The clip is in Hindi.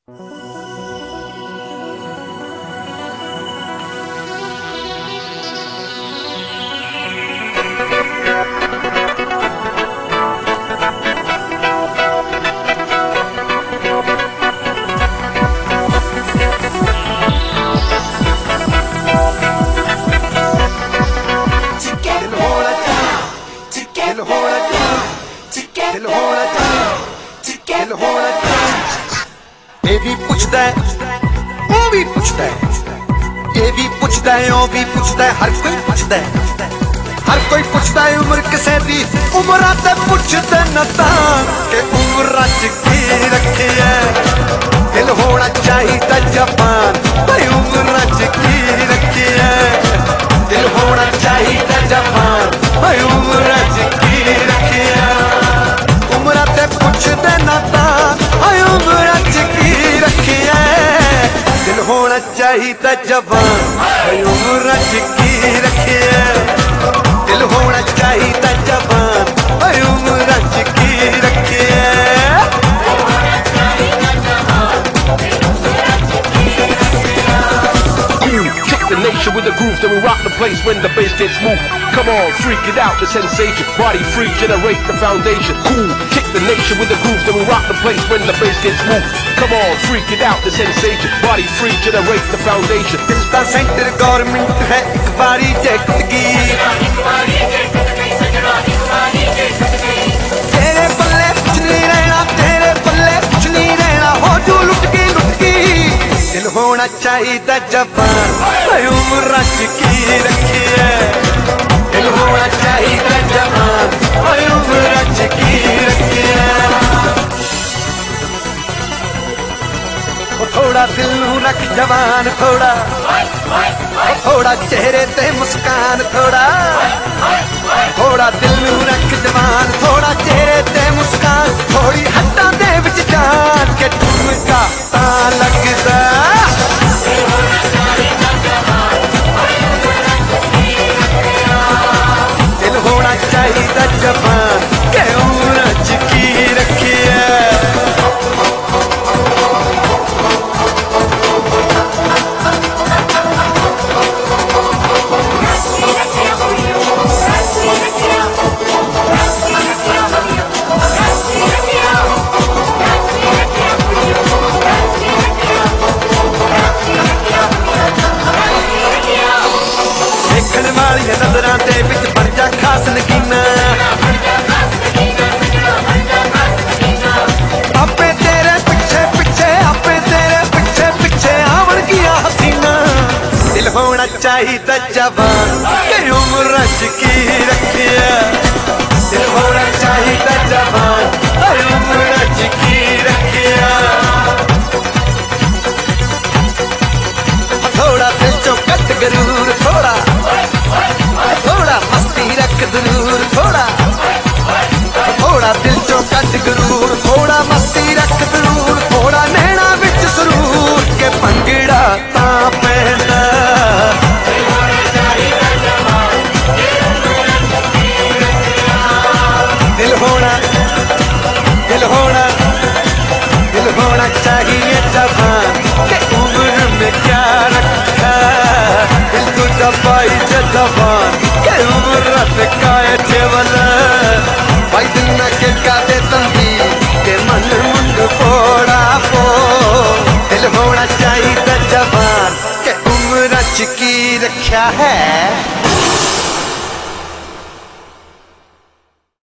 ये भी पुछदा है, वो भी पुछदा है, ये भी पुछदा है, वो भी पुछदा है, हर कोई पुछदा है, हर कोई पुछदा है उम्र किसे दी। उम्र ते पुछदे न तां के उम्र च की रखी है। दिल होना चाहिदा जवान, भाई उम्र च की रखी है। दिल होना चाहिदा जवान, भाई उम्र च की रखी है। उम्र ते पुछदे न तां, भाई उम्र च की रखी है। दिल होना चाहिदा जवान, भाई उम्र च की रखी है। दिल होना चाहिदा जवान, भाई उम्र च की रखी है। Kick the nation with the groove, then we rock the place when the bass gets moved. Come on, freak it out, the sensation. Body free, generate the foundation. Cool, kick the nation with the groove, then we rock the place when the bass gets moved. Come on, freak it out, the sensation. Body free, generate the foundation. दिल दा सेंटर गवर्नमेंट है, एक बारी जगतगी। तेरे पल्ले कुछ नहीं रहना, तेरे पल्ले कुछ नहीं रहना, हो जो लुट की। दिल होना चाहिदा जवान, भाई उम्र च की रखी है। दिल होना चाहिदा जवान, भाई उम्र च की रखी है। थोड़ा दिल नू रख जवान, थोड़ा चेहरे ते मुस्कान, थोड़ा दिल नू रख जवान, थोड़ा चेहरे ते मुस्कान, थोड़ी हट्टां दे विच जान के ठुमका तां लगदा। दिल होना चाहिदा जवान, के उम्र च की रखी है। देखने वाली नजरां दे विच बन जा खास नगीना। आपे तेरे पिछे पिछे, आपे तेरे पिछे पिछे आवन गिया हसीना। दिल होना चाहिदा जवान, के उम्र च की रखी है। दिल होना चाहिदा जवान, के उम्र च की रखी है। थोड़ा दिल चो कट गरूर, थोड़ा मस्ती रख जरूर, थोड़ा दिल चो कट गरूर, थोड़ा मस्ती रख जरूर, थोड़ा नैना विच सरूर के भंगड़ा तां पैंदा। दिल होना चाहिए जवान, के उम्र में क्या रखा। दिल को दबाई जवान, के उम्र पे काए केवल। भाई दिल न के कादे तंदी, के मन मुंड फोड़ा पो। दिल होना चाहिए जवान, के उम्र च की रखा है।